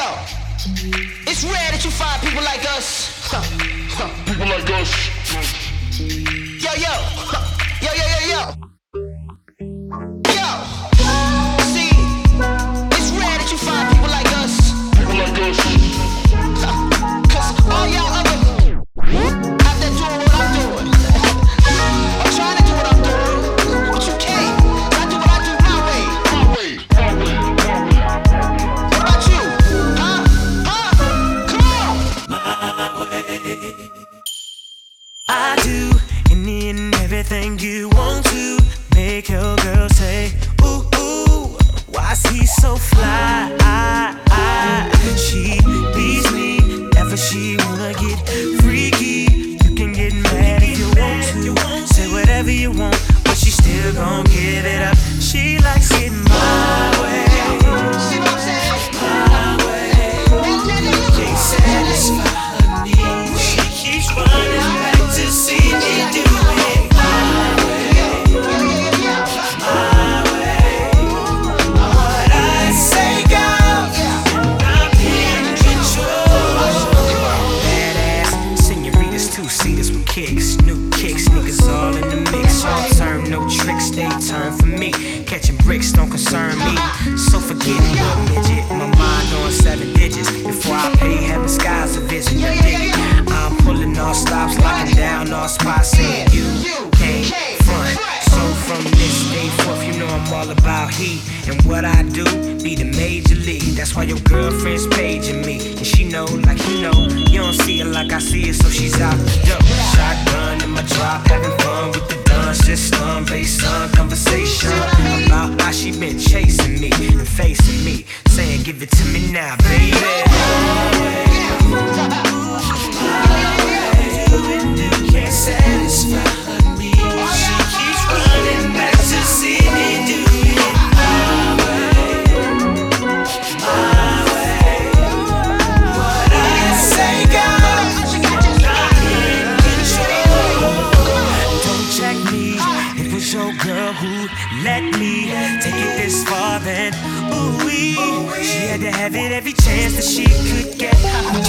It's rare that you find people like us. People like us. Yo, yo. Yo, yo, yo, yo. Yo. See, it's rare that you find people like us. People like us. Cause all y'all other out there doing what I'm doing. I'm trying to do what I'm doing, but you can't. I do what I do my way. What about you? Huh? Come on. I do any and everything you want to make your girl say, ooh, ooh, why's he so fly? She leaves me, never she wanna get freaky. You can get mad if you want to, say whatever you want, but she still gon' give it up. She likes it my way. See what I'm saying? My way. Can't satisfy her needs. She keeps running back to see me do it my way. My way. What I say goes, and I'm in control. Badass senoritas, two-seaters with kicks, new kicks, niggas all in the mix. Short term, no tricks, they turn for me. Catching bricks don't concern me, so forget it, little midget. My mind on 7 digits. Before I pay, heaven skies a vision. You dig it? I'm pulling all stops, locking down all spots, saying you can't front. So from this day forth, you know I'm all about heat, and what I do be the major league. That's why your girlfriend's paging me, and she know, like you know, you don't see it like I see it, so she's out the door. Shotgun in my drop, having fun with the done system, based on conversation about how she been chasing me and facing me, saying give it to me now, baby. Can't satisfy her needs. She keeps running back to see me do it my way. My way. What I say goes, not in control. Don't check me, it was your girl who let me take it this far. Then ooh-wee, she had to have it every chance that she could get.